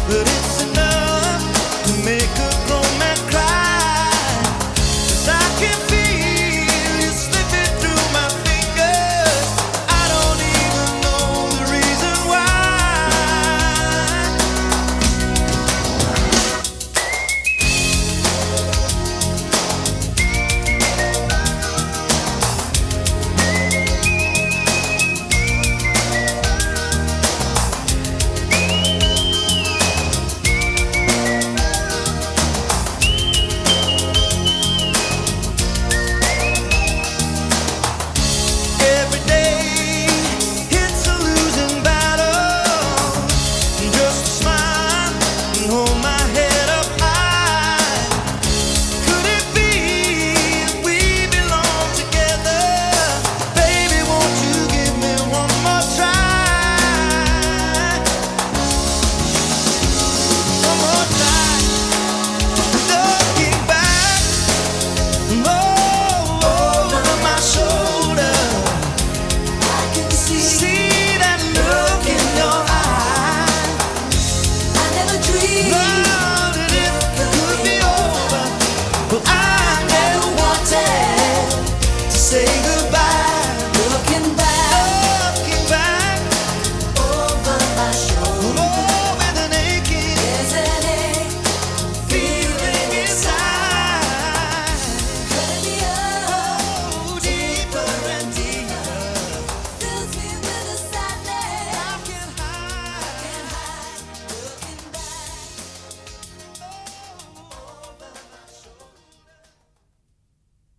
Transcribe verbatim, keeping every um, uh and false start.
but it's enough to make a grown man cry. 'Cause I can feel you slipping through my fingers. I don't even know the reason why. Every day it's a losing battle. Just a smile and hold my head up high. Could it be we belong together? Baby, won't you give me one more try? One more try. Looking back, oh, over my shoulder, I can see, see that look in your eye. I never dreamed Love that it could be over, but I never wanted to say goodbye.